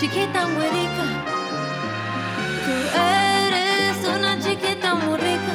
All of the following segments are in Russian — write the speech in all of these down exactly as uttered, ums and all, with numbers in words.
chiquita muy rica. Tú eres una chiquita muy rica.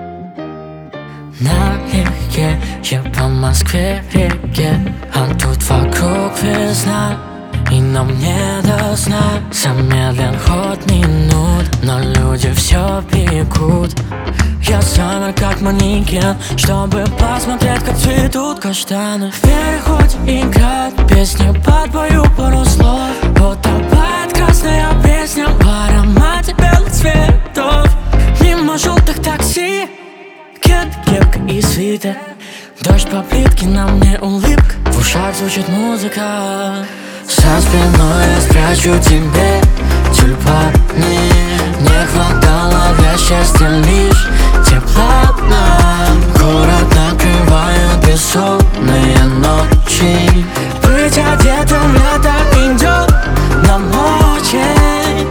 Налегке я по Москве реке, а тут вокруг весна, и нам не до сна. Замедлен ход минут, но люди все бегут. Я замер как манекен, чтобы посмотреть, как цветут каштаны. В переходе играет песня под бою пару слов. Утопает красная песня в аромате белых цветов. Мимо желтых такси, кед, кепка и свитер. Дождь по плитке, на мне улыбка, в ушах звучит музыка. За спиной я спрячу тебе тюльпаны. Не хватало для счастья лишь тепла нам. Город накрывают бессонные ночи. Быть одетым в лето идет нам очень.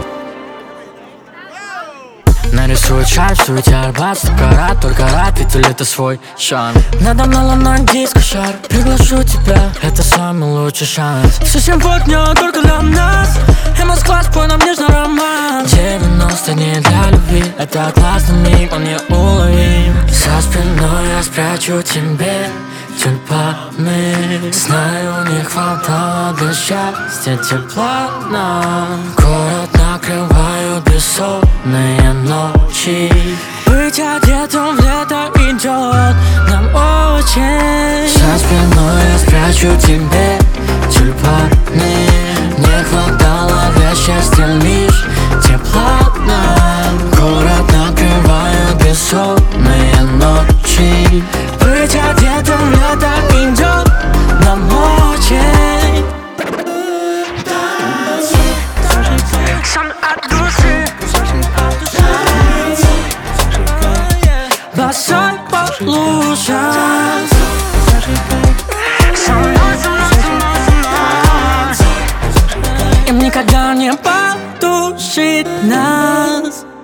Нарисую чай в суете Арбат, сто карат, только рад, ведь у лета свой шанс. Надо мной луной диско-шар, приглашу тебя, это самый лучший шанс. Совсем под дня только для нас, и Москва спой нам нежный роман. девяносто дней для любви, это классный миг, он неуловим. За спиной я спрячу тебе тюльпаны. Знаю, не хватало для счастья тепла нам. Город накрывают бессонные ночи. Быть одетым в лето идет нам очень. За спиной я спрячу тебе тюльпаны. Не хватало для счастья лишь тепла нам. Город накрывают бессонные ночи. Быть одетым в лето идет нам очень. Сон от души, босой по лужам. Со мной, со мной, со мной, со мной. Им никогда не потушить нас.